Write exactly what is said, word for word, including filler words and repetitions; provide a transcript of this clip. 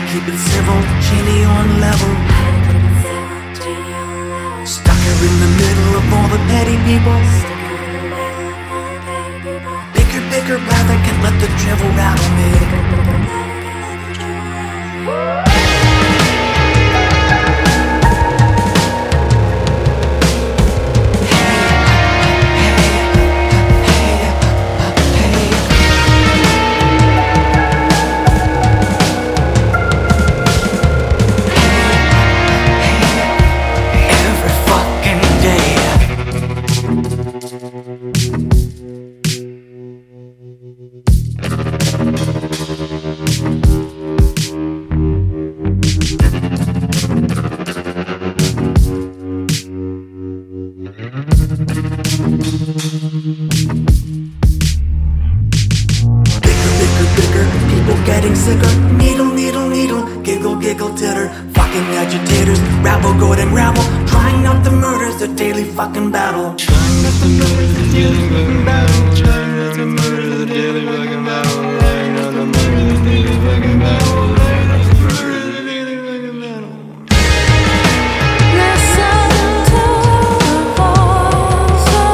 keep it civil, Cheney on level. Stuck here in the middle of all the petty people. Bigger, bigger brother, can't let the drivel rattle me. Getting sicker, needle, needle, needle, giggle, giggle, titter. Fucking agitators, rabble, go and rabble, trying not to murder, the daily fucking battle. Trying not to murder, the daily fucking battle.